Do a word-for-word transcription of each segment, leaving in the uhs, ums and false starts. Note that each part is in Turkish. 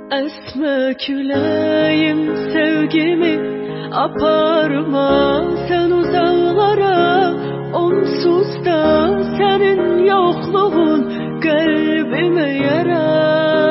Esme küleyim sevgimi, aparma sen uzaklara. Onsuz da senin yokluğun kalbime yara.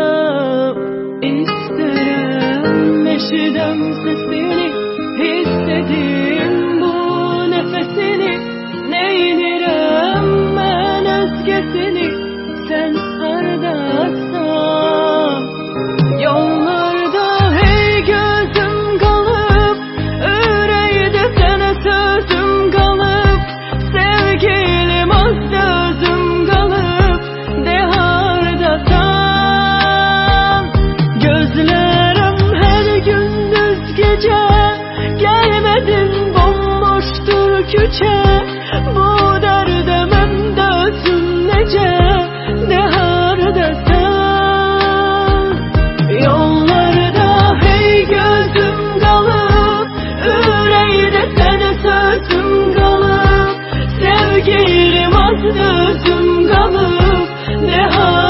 İsterim eşidem sesini, hissedim bu nefesini. Neylerim ben özgesini, sen hardasın. Yollarda hey gözüm kalıp, yüreğde sana sözüm kalıp. Sevgilim az sözüm kalıp, de hardasan. Gözlerim her gündüz gece, gelmedin bomboştur küçe. Bu derde mende özüm nece, de hardasan. Yollarda hey gözüm kalıp, yüreğde sana sözüm kalıp. Sevgilim az sözüm kalıp, ne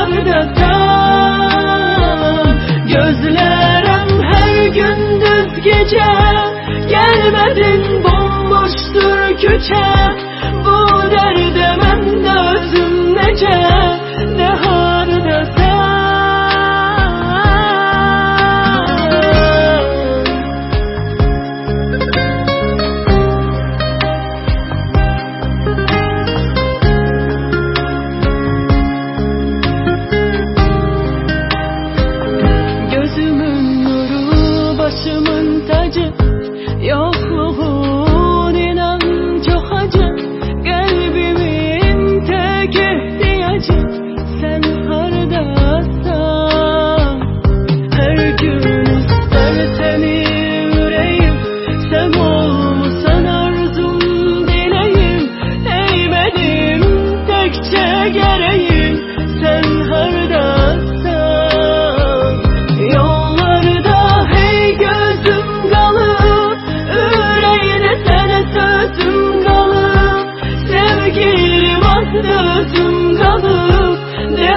hardasan. Gözlerim her gündüz gece, gelmedin bomboştur küçe. Bu derde mende özüm nece, ne hardasan. Gözümün nuru, başımın tacı, yokluğun inan çok acı. Kalbimin tek ihtiyacı, sen hardasın. Her gün ister seni yüreğim, sen olsan arzum dileğim. Ey benim tekçe gereğim, sen hardasın. Yollarda hey gözüm kalıp, yüreğine sana sözüm kalıp. Sevgilim az sözüm kalıp, de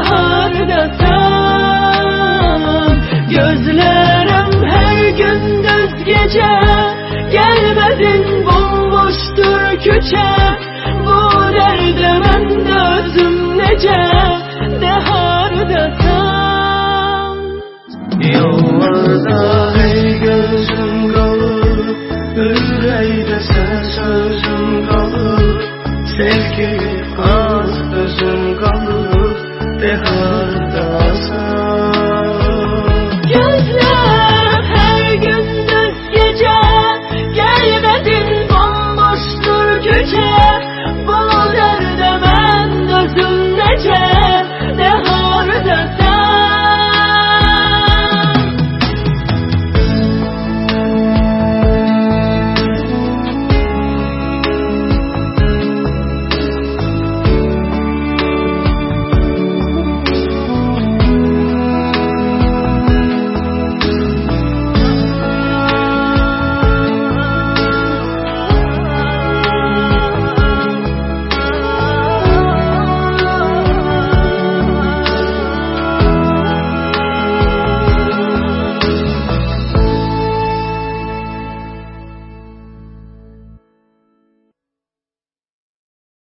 hardasan. Gözlerim her gündüz gece, gelmedin bomboştur küçe. Bu derde mende özüm nece, de hardasan. Yollarda hey gözüm kalıp, yüreğde sen sözüm kalıp. Sevgilim